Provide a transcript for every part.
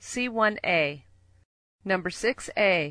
C1A. Number 6A.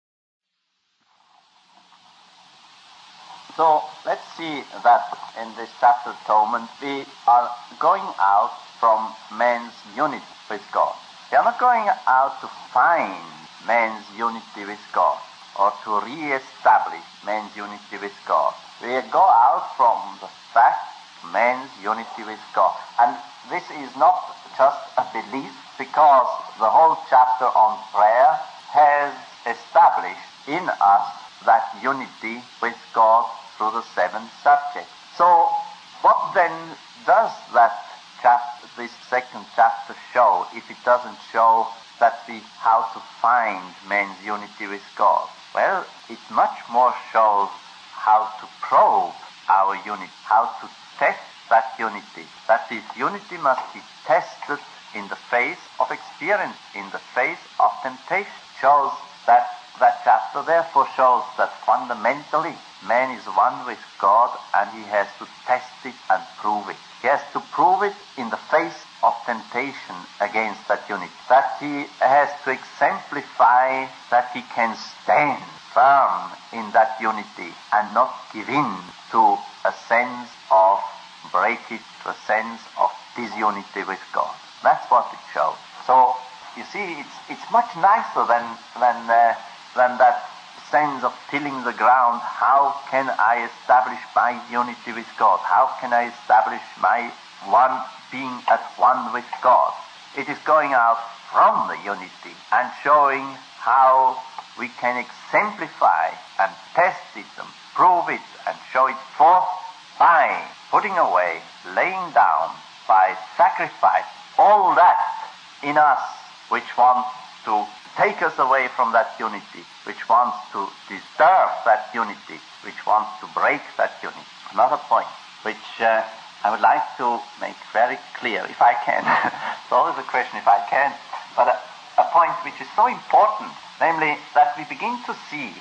So let's see that in this chapter atonement we are going out from man's unity with God. We are not going out to find man's unity with God or to re-establish man's unity with God. We go out from the fact man's unity with God. And this is not just a belief, because the whole chapter on prayer has established in us that unity with God through the 7 subjects. So what then does this second chapter show, if it doesn't show how to find man's unity with God? Well, it much more shows how to probe our unity, how to test that unity. That this unity must be tested in the face of experience, in the face of temptation. Shows that chapter therefore shows that fundamentally man is one with God, and he has to test it and prove it. He has to prove it in the face of temptation against that unity. That he has to exemplify that he can stand firm in that unity and not give in to a sense of breakage, to a sense of disunity with God. That's what it shows. So you see, it's much nicer than that sense of tilling the ground. How can I establish my unity with God? How can I establish my being at one with God? It is going out from the unity and showing how we can exemplify and test it and prove it and show it forth by putting away, laying down, by sacrifice, all that in us which wants to take us away from that unity, which wants to disturb that unity, which wants to break that unity. Another point which I would like to make very clear, if I can. It's always a question if I can, but a point which is so important, namely that we begin to see,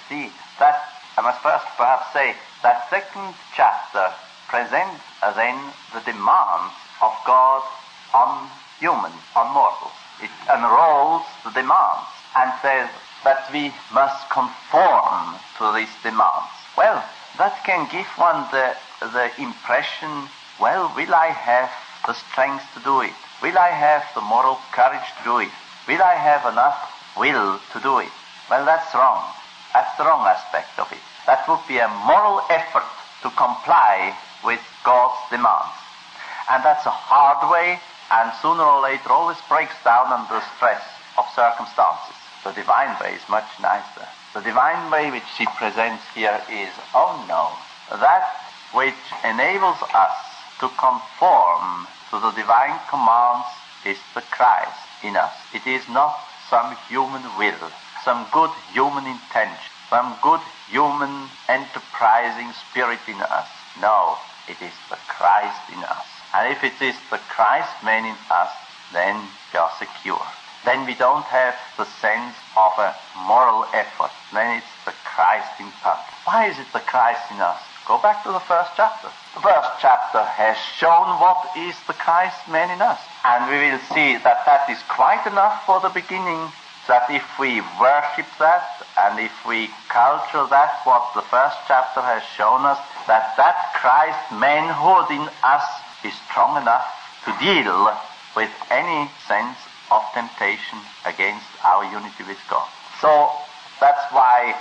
that I must first perhaps say that second chapter presents then the demands of God on humans, on mortals. It unrolls the demands and says that we must conform to these demands. Well, that can give one the impression, well, will I have the strength to do it? Will I have the moral courage to do it? Will I have enough will to do it? Well, that's wrong. That's the wrong aspect of it. That would be a moral effort to comply with God's demands. And that's a hard way, and sooner or later always breaks down under the stress of circumstances. The divine way is much nicer. The divine way which she presents here is, oh no, that which enables us to conform to the divine commands is the Christ in us. It is not some human will, some good human intention, some good human enterprising spirit in us. No, it is the Christ in us. And if it is the Christ man in us, then we are secure. Then we don't have the sense of a moral effort. Then it's the Christ in us. Why is it the Christ in us? Go back to the first chapter. The first chapter has shown what is the Christ man in us. And we will see that that is quite enough for the beginning, that if we worship that and if we culture that, what the first chapter has shown us, that Christ manhood in us is strong enough to deal with any sense of temptation against our unity with God. So that's why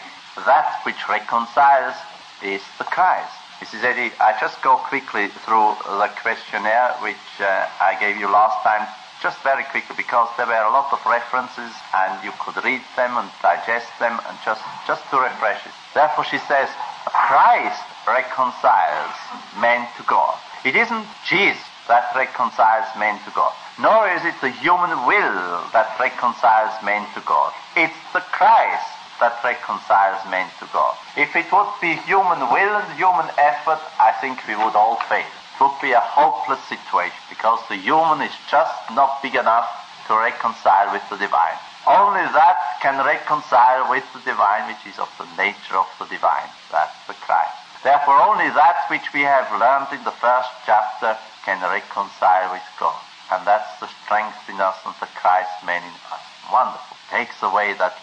that which reconciles is the Christ. Mrs. Eddy, I just go quickly through the questionnaire which I gave you last time, just very quickly, because there were a lot of references and you could read them and digest them and just to refresh it. Therefore she says, Christ reconciles men to God. It isn't Jesus that reconciles men to God, nor is it the human will that reconciles men to God. It's the Christ that reconciles men to God. If it would be human will and human effort, I think we would all fail. It would be a hopeless situation, because the human is just not big enough to reconcile with the divine. Only that can reconcile with the divine, which is of the nature of the divine. That's the Christ. Therefore, only that which we have learned in the first chapter can reconcile with God. And that's the strength in us and the Christ man in us. Wonderful. Takes away that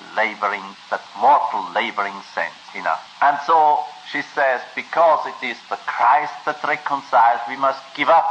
mortal laboring sense in us. And so she says, because it is the Christ that reconciles, we must give up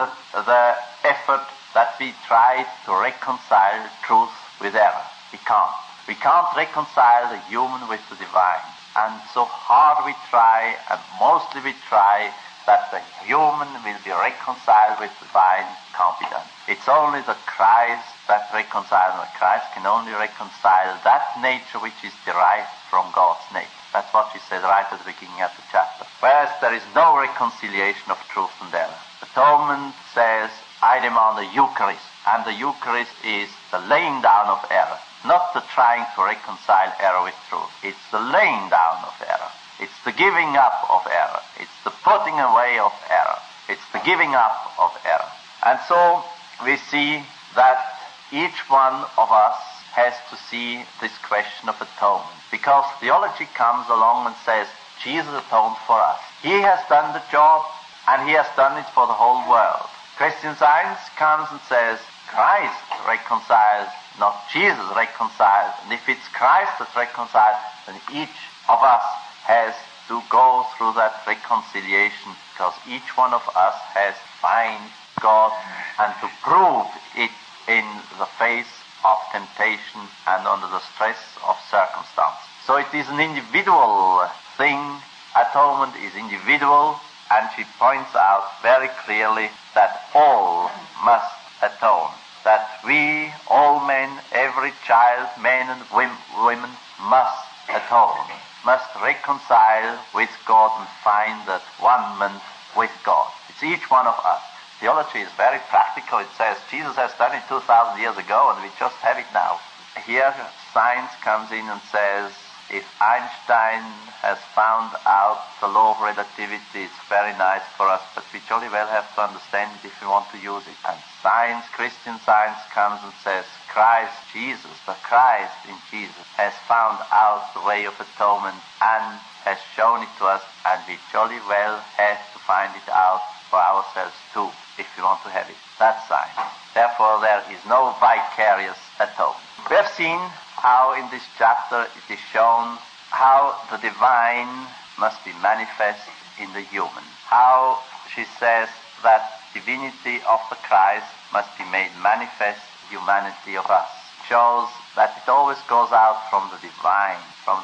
the effort that we try to reconcile truth with error. We can't. We can't reconcile the human with the divine. And so hard we try, and mostly we try, that the human will be reconciled with the divine can't be done. It's only the Christ that reconciles, and the Christ can only reconcile that nature which is derived from God's nature. That's what she said right at the beginning of the chapter. Whereas there is no reconciliation of truth and error. Atonement says, I demand the Eucharist, and the Eucharist is the laying down of error, not the trying to reconcile error with truth. It's the laying down of error. It's the giving up of error. It's the putting away of error. It's the giving up of error. And so we see that each one of us has to see this question of atonement. Because theology comes along and says, Jesus atoned for us. He has done the job, and he has done it for the whole world. Christian Science comes and says, Christ reconciles, not Jesus reconciles. And if it's Christ that reconciles, then each of us has to go through that reconciliation, because each one of us has to find God and to prove it in the face of temptation and under the stress of circumstance. So it is an individual thing. Atonement is individual, and she points out very clearly that all must atone. That we, all men, every child, men and women, must atone, must reconcile with God and find that one-ment with God. It's each one of us. Theology is very practical. It says Jesus has done it 2,000 years ago and we just have it now. Here science comes in and says, if Einstein has found out the law of relativity, it's very nice for us, but we jolly well have to understand it if we want to use it. And science, Christian Science, comes and says, Christ, Jesus, the Christ in Jesus, has found out the way of atonement and has shown it to us, and we jolly well have to find it out for ourselves too, if we want to have it. That's science. Therefore, there is no vicarious atonement. We have seen how in this chapter it is shown how the divine must be manifest in the human. How she says that divinity of the Christ must be made manifest in the humanity of us. Shows that it always goes out from the divine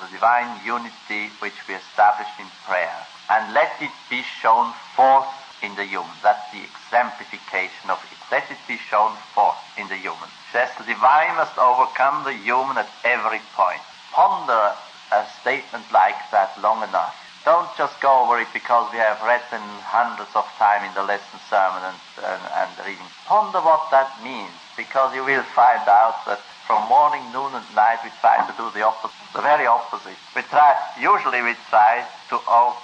unity which we established in prayer. And let it be shown forth in the human. That's the exemplification of it. Let it be shown forth in the human. She says the divine must overcome the human at every point. Ponder a statement like that long enough. Don't just go over it because we have read them hundreds of times in the lesson sermon and reading. Ponder what that means, because you will find out that from morning, noon, and night we try to do the opposite, the very opposite. Usually we try to,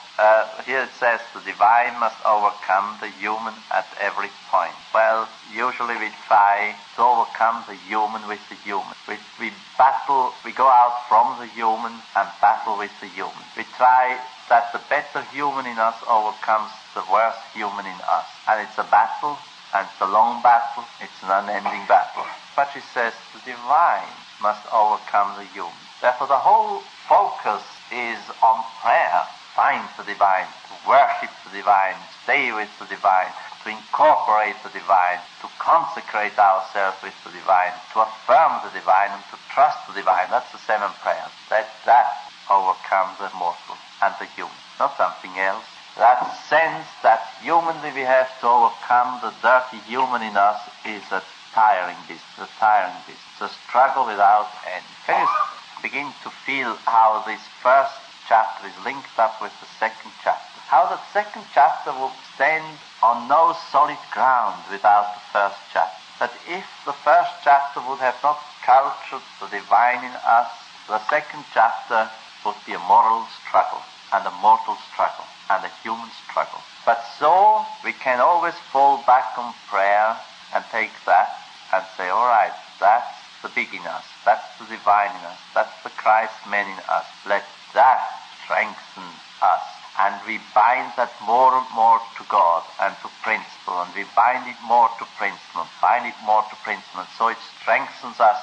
here it says the divine must overcome the human at every point. Well, usually we try to overcome the human with the human. We battle, we go out from the human and battle with the human. We try that the better human in us overcomes the worse human in us. And it's a battle, and it's a long battle, it's an unending battle. But she says the divine must overcome the human. Therefore the whole focus is on prayer. Find the divine, to worship the divine, stay with the divine, to incorporate the divine, to consecrate ourselves with the divine, to affirm the divine, and to trust the divine. That's the 7 prayers. Let that overcome the mortal and the human, not something else. That sense that humanly we have to overcome the dirty human in us is a tiring business, a struggle without end. Can you begin to feel how this first chapter is linked up with the second chapter? How the second chapter will stand on no solid ground without the first chapter. That if the first chapter would have not cultured the divine in us, the second chapter would be a moral struggle and a mortal struggle and a human struggle. But so we can always fall back on prayer and take that and say, all right, that's the big in us, that's the divine in us, that's the Christ man in us. Let that strengthen us. and we bind that more and more to God and to principle, and we bind it more to principle, bind it more to principle, so it strengthens us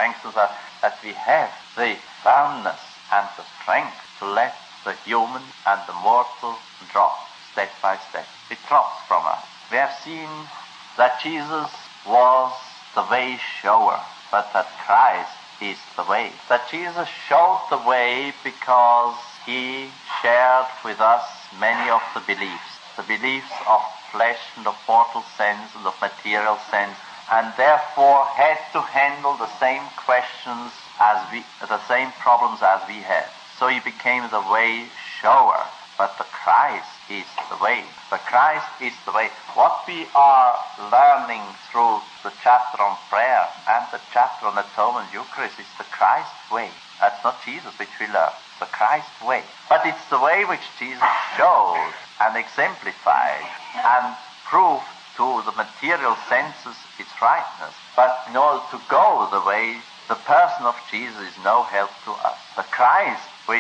that we have the firmness and the strength to let the human and the mortal drop step by step. It drops from us. We have seen that Jesus was the way shower, but that Christ is the way. That Jesus showed the way because he shared with us many of the beliefs of flesh and of mortal sense and of material sense, and therefore had to handle the same questions the same problems as we had. So he became the way shower, but the Christ is the way. The Christ is the way. What we are learning through the chapter on prayer and the chapter on atonement Eucharist is the Christ way. That's not Jesus which we learn. The Christ way. But it's the way which Jesus showed and exemplified and proved to the material senses its rightness. But in order to go the way, the person of Jesus is no help to us. The Christ which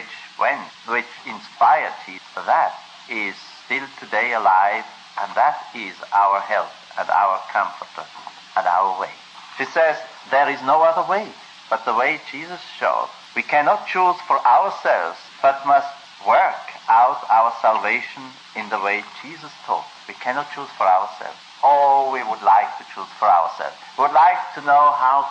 inspired Jesus, that is still today alive, and that is our help and our comforter and our way. She says there is no other way but the way Jesus showed. We cannot choose for ourselves, but must work out our salvation in the way Jesus taught. We cannot choose for ourselves. Oh, we would like to choose for ourselves. We would like to know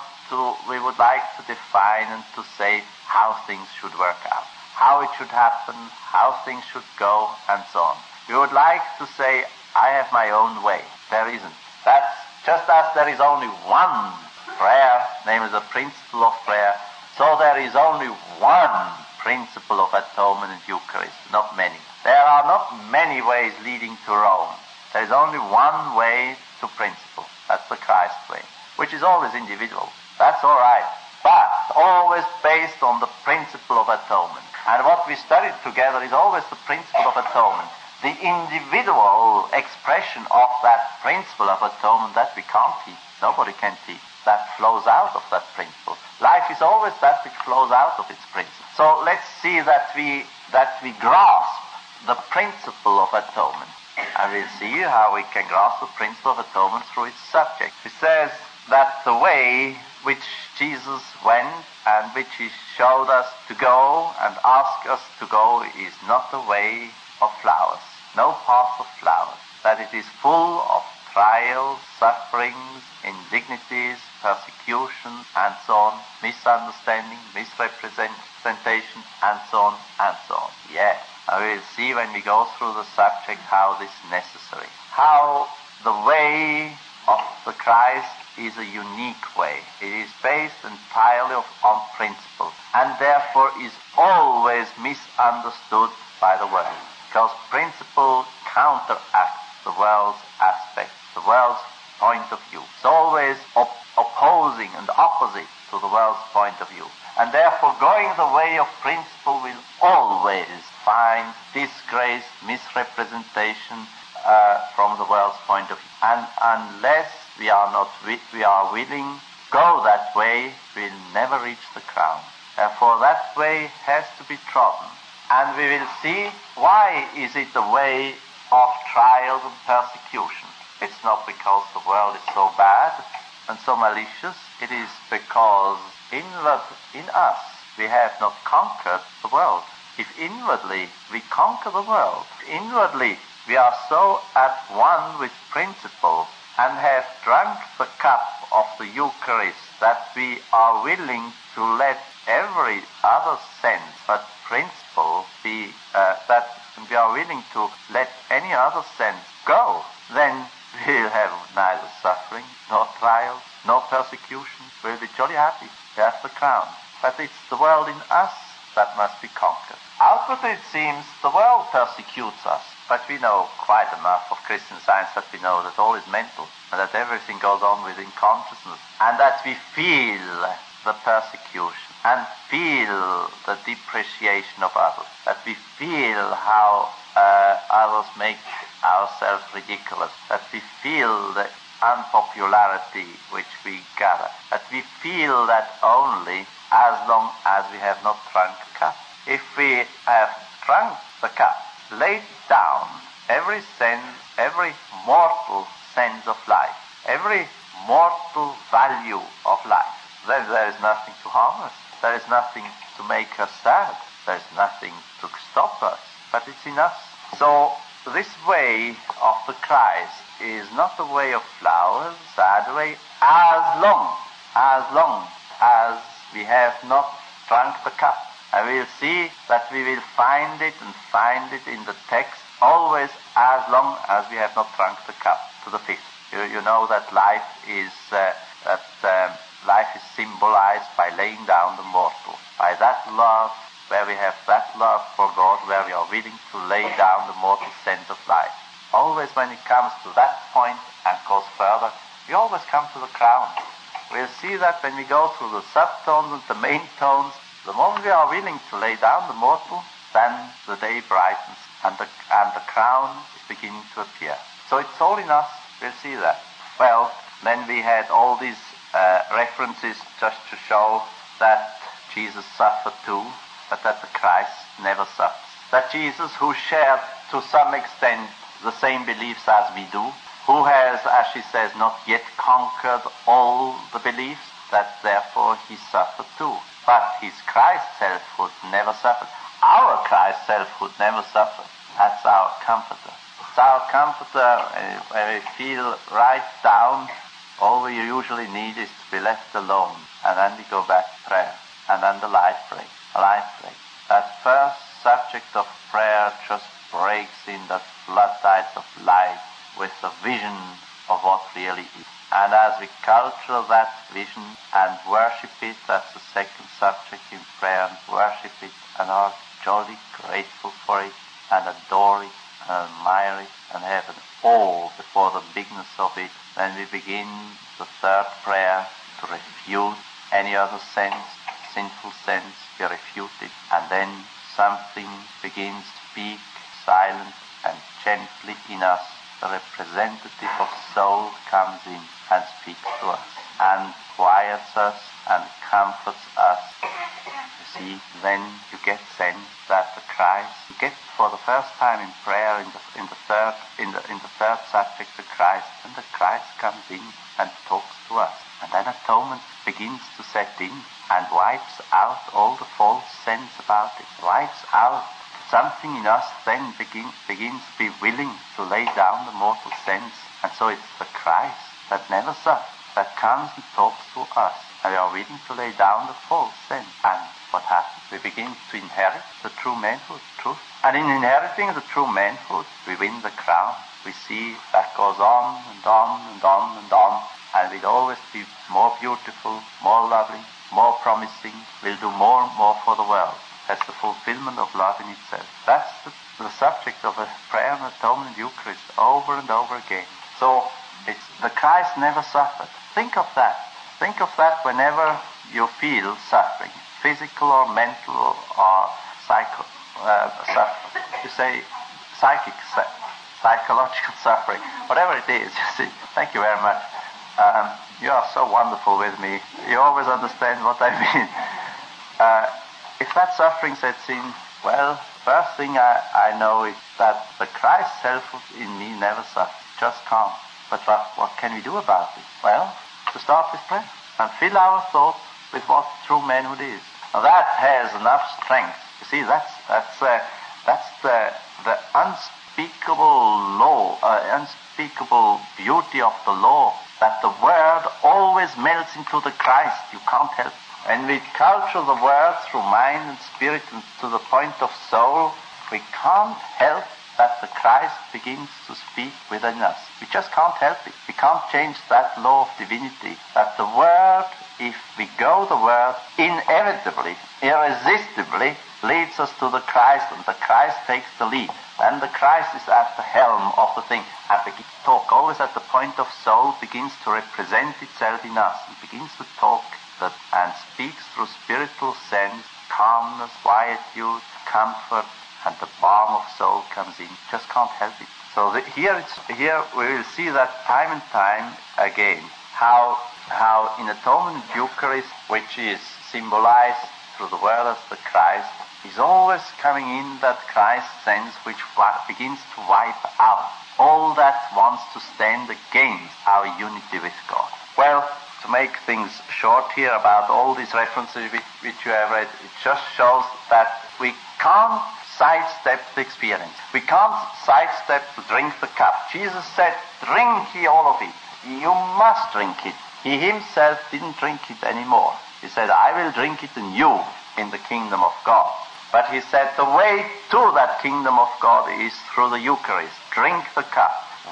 we would like to define and to say how things should work out, how it should happen, how things should go, and so on. We would like to say, I have my own way. There isn't. That's just as there is only one prayer, namely the principle of prayer, so there is only one principle of atonement and Eucharist, not many. There are not many ways leading to Rome. There is only one way to principle. That's the Christ way, which is always individual. That's all right, but always based on the principle of atonement. And what we studied together is always the principle of atonement, the individual expression of that principle of atonement that we can't teach. Nobody can teach. That flows out of that principle. Life is always that which flows out of its principle. So let's see that we grasp the principle of atonement. And we'll see how we can grasp the principle of atonement through its subject. It says that the way which Jesus went and which he showed us to go and asked us to go is not the way of flowers, no path of flowers, that it is full of trials, sufferings, indignities, persecution, and so on, misunderstanding, misrepresentation, and so on, and so on. Yes, and we will see when we go through the subject how this is necessary. How the way of the Christ is a unique way. It is based entirely on principle, and therefore is always misunderstood by the world, because principle counteracts the world's aspect, the world's point of view. It's always opposing and opposite to the world's point of view. And therefore going the way of principle will always find disgrace, misrepresentation from the world's point of view. And unless we are willing to go that way, we'll never reach the crown. Therefore that way has to be trodden. And we will see why is it the way of trials and persecution. It's not because the world is so bad and so malicious. It is because inward in us we have not conquered the world. If inwardly we conquer the world, inwardly we are so at one with principle and have drunk the cup of the Eucharist that we are willing to let every other sense but principle be, that we are willing to let any other sense go, then we'll have neither suffering, nor trials, nor persecution. We'll be jolly happy. We have the crown. But it's the world in us that must be conquered. Outwardly it seems the world persecutes us, but we know quite enough of Christian Science that we know that all is mental, and that everything goes on within consciousness, and that we feel the persecution, and feel the depreciation of others, that we feel how others make ourselves ridiculous, that we feel the unpopularity which we gather, that we feel that only as long as we have not drunk the cup. If we have drunk the cup, laid down every sense, every mortal sense of life, every mortal value of life, then there is nothing to harm us. There is nothing to make us sad. There is nothing to stop us, but it's in us. So this way of the Christ is not a way of flowers, sad way, as long as we have not drunk the cup. And we'll see that we will find it in the text always as long as we have not drunk the cup to the fifth. You know that life is symbolized by laying down the mortal, by that love, where we have that love for God, where we are willing to lay down the mortal sense of life. Always when it comes to that point and goes further, we always come to the crown. We'll see that when we go through the subtones and the main tones, the moment we are willing to lay down the mortal, then the day brightens and the crown is beginning to appear. So it's all in us. We'll see that. Well, then we had all these references just to show that Jesus suffered too, but that the Christ never suffers. That Jesus, who shared to some extent the same beliefs as we do, who has, as she says, not yet conquered all the beliefs, that therefore he suffered too. But his Christ selfhood never suffered. Our Christ selfhood never suffered. That's our comforter. It's our comforter when we feel right down. All we usually need is to be left alone. And then we go back to prayer. And then the light break. That first subject of prayer just breaks in the floodlights of light with a vision of what really is. And as we culture that vision and worship it, that's the second subject in prayer, and worship it and are jolly grateful for it and adore it and admire it and have an awe before the bigness of it, then we begin the third prayer to refute any other sense, sinful sense, we refute it, and then something begins to speak silent and gently in us. The representative of soul comes in and speaks to us and quiets us and comforts us. You see, then you get sense that the Christ, you get for the first time in prayer in the third subject the Christ, and the Christ comes in and talks to us. And then atonement begins to set in and wipes out all the false sense about it, wipes out. Something in us then begins to be willing to lay down the mortal sense. And so it's the Christ that never suffers, that comes and talks to us. And we are willing to lay down the false sense. And what happens? We begin to inherit the true manhood, truth. And in inheriting the true manhood, we win the crown. We see that goes on and on and on and on. And we'll always be more beautiful, more lovely, more promising. We'll do more and more for the world. That's the fulfillment of love in itself. That's the subject of a prayer and atonement in Eucharist over and over again. So it's the Christ never suffered. Think of that. Think of that whenever you feel suffering, physical or mental or suffering. You say psychological suffering, whatever it is. You see. Thank you very much. You are so wonderful with me. You always understand what I mean. If that suffering sets in, well, first thing I know is that the Christ self in me never suffers, just can't. But what can we do about it? Well, to start with prayer and fill our thoughts with what true manhood is. Now that has enough strength. You see, that's the unspeakable law, unspeakable beauty of the law, that the Word always melts into the Christ. You can't help it. When we culture the Word through mind and spirit and to the point of soul, we can't help that the Christ begins to speak within us. We just can't help it. We can't change that law of divinity, that the Word, if we go the Word, inevitably, irresistibly, leads us to the Christ, and the Christ takes the lead. Then the Christ is at the helm of the thing, and begins to talk. Always at the point of soul begins to represent itself in us, and begins to talk and speaks through spiritual sense, calmness, quietude, comfort, and the balm of soul comes in. Just can't help it. So here we will see that time and time again, how in atonement Eucharist, which is symbolized through the Word as the Christ, is always coming in that Christ sense which begins to wipe out all that wants to stand against our unity with God. Well, to make things short here about all these references which you have read, it just shows that we can't sidestep the experience. We can't sidestep to drink the cup. Jesus said, drink ye all of it. You must drink it. He himself didn't drink it anymore. He said, I will drink it anew in the kingdom of God. But he said, the way to that kingdom of God is through the Eucharist. Drink the cup.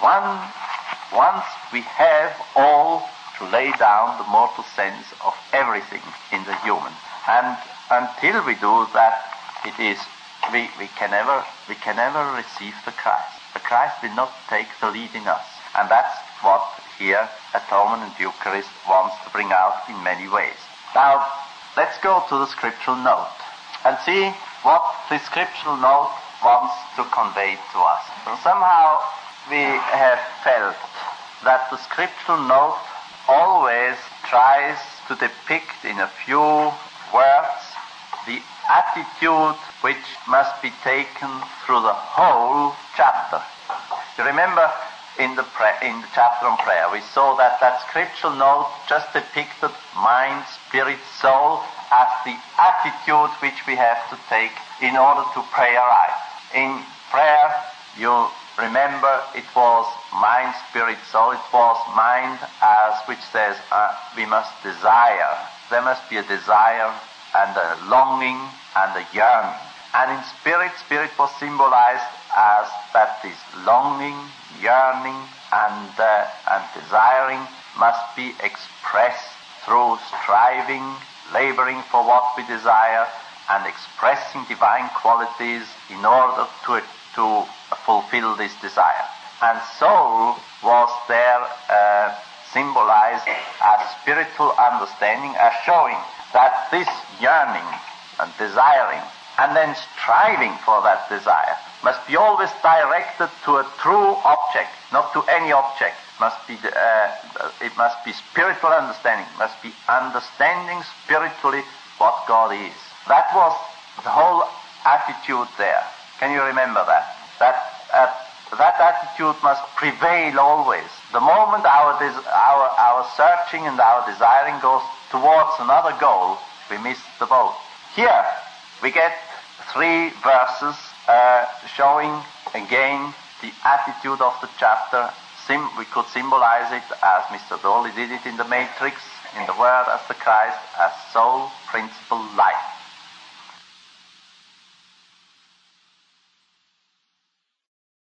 Once we have all to lay down the mortal sense of everything in the human. And until we do that, it is we can never receive the Christ. The Christ will not take the lead in us. And that's what here Atonement and Eucharist wants to bring out in many ways. Now, let's go to the scriptural note and see what the scriptural note wants to convey to us. So somehow we have felt that the scriptural note always tries to depict in a few words the attitude which must be taken through the whole chapter. You remember in the chapter on prayer, we saw that scriptural note just depicted mind, spirit, soul as the attitude which we have to take in order to pray aright. In prayer, you remember it was mind, spirit, soul. It was mind as which says we must desire. There must be a desire and a longing and a yearning. And in spirit was symbolized as that this longing, yearning, and desiring must be expressed through striving, laboring for what we desire, and expressing divine qualities in order to fulfill this desire. And soul was there symbolized as spiritual understanding, as showing that this yearning and desiring and then striving for that desire must be always directed to a true object, not to any object. It must be spiritual understanding, must be understanding spiritually what God is. That was the whole attitude there. Can you remember that? That attitude must prevail always. The moment our searching and our desiring goes towards another goal, we miss the boat. Here we get 3 verses showing again the attitude of the chapter. We could symbolize it as Mr. Dolly did it in the Matrix, in the Word as the Christ, as soul, principle, life.